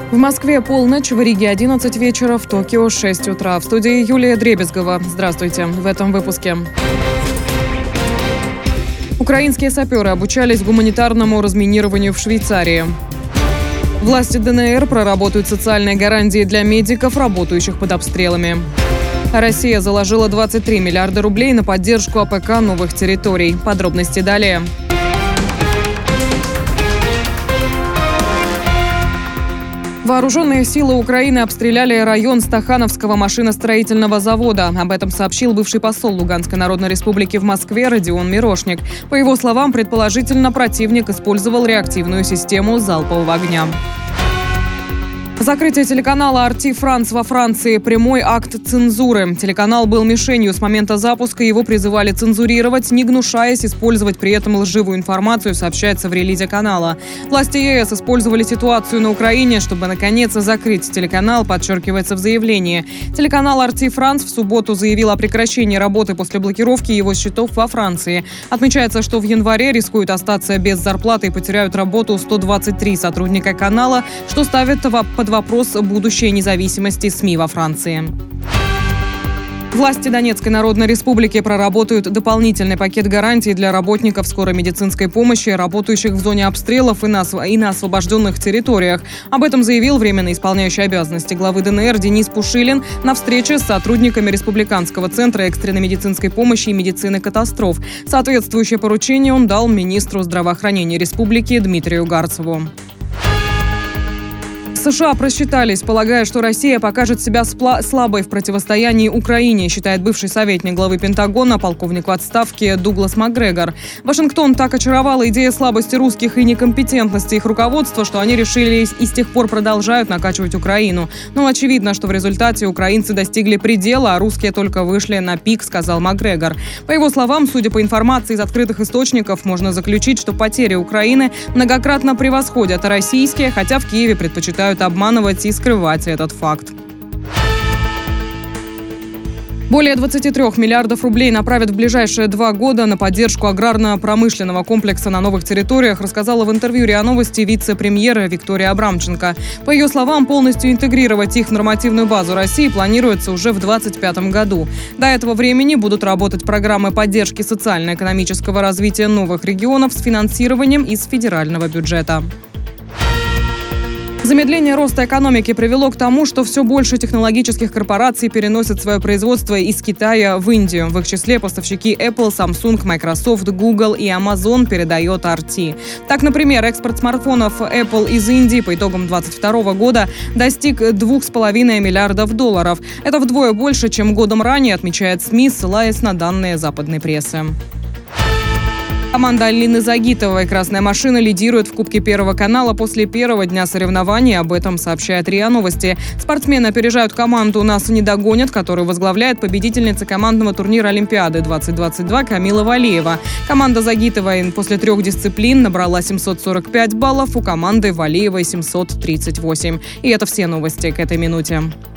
В Москве полночь, в Риге 11 вечера, в Токио 6 утра. В студии Юлия Дребезгова. Здравствуйте. В этом выпуске. Украинские саперы обучались гуманитарному разминированию в Швейцарии. Власти ДНР проработают социальные гарантии для медиков, работающих под обстрелами. Россия заложила 23 миллиарда рублей на поддержку АПК новых территорий. Подробности далее. Вооруженные силы Украины обстреляли район Стахановского машиностроительного завода. Об этом сообщил бывший посол Луганской Народной Республики в Москве Родион Мирошник. По его словам, предположительно, противник использовал реактивную систему залпового огня. Закрытие телеканала RT France во Франции – прямой акт цензуры. Телеканал был мишенью с момента запуска, его призывали цензурировать, не гнушаясь использовать при этом лживую информацию, сообщается в релизе канала. Власти ЕС использовали ситуацию на Украине, чтобы наконец закрыть телеканал, подчеркивается в заявлении. Телеканал RT France в субботу заявил о прекращении работы после блокировки его счетов во Франции. Отмечается, что в январе рискуют остаться без зарплаты и потеряют работу 123 сотрудника канала, что ставит под вопрос будущей независимости СМИ во Франции. Власти Донецкой Народной Республики проработают дополнительный пакет гарантий для работников скорой медицинской помощи, работающих в зоне обстрелов и на освобожденных территориях. Об этом заявил временно исполняющий обязанности главы ДНР Денис Пушилин на встрече с сотрудниками Республиканского центра экстренной медицинской помощи и медицины катастроф. Соответствующее поручение он дал министру здравоохранения республики Дмитрию Гарцеву. США просчитались, полагая, что Россия покажет себя слабой в противостоянии Украине, считает бывший советник главы Пентагона, полковник в отставке Дуглас Макгрегор. Вашингтон так очаровала идея слабости русских и некомпетентности их руководства, что они решили и с тех пор продолжают накачивать Украину. Но очевидно, что в результате украинцы достигли предела, а русские только вышли на пик, сказал Макгрегор. По его словам, судя по информации из открытых источников, можно заключить, что потери Украины многократно превосходят российские, хотя в Киеве предпочитают обманывать и скрывать этот факт. Более 23 миллиардов рублей направят в ближайшие 2 года на поддержку аграрно-промышленного комплекса на новых территориях, рассказала в интервью РИА Новости вице-премьер Виктория Абрамченко. По ее словам, полностью интегрировать их в нормативную базу России планируется уже в 2025 году. До этого времени будут работать программы поддержки социально-экономического развития новых регионов с финансированием из федерального бюджета. Замедление роста экономики привело к тому, что все больше технологических корпораций переносят свое производство из Китая в Индию. В их числе поставщики Apple, Samsung, Microsoft, Google и Amazon, передает RT. Так, например, экспорт смартфонов Apple из Индии по итогам 2022 года достиг $2,5 миллиардов. Это вдвое больше, чем годом ранее, отмечает СМИ, ссылаясь на данные западной прессы. Команда Алины Загитовой «Красная машина» лидирует в Кубке Первого канала после первого дня соревнований. Об этом сообщает РИА Новости. Спортсмены опережают команду «Нас не догонят», которую возглавляет победительница командного турнира Олимпиады 2022 Камила Валеева. Команда Загитовой после 3 дисциплин набрала 745 баллов, у команды Валеевой 738. И это все новости к этой минуте.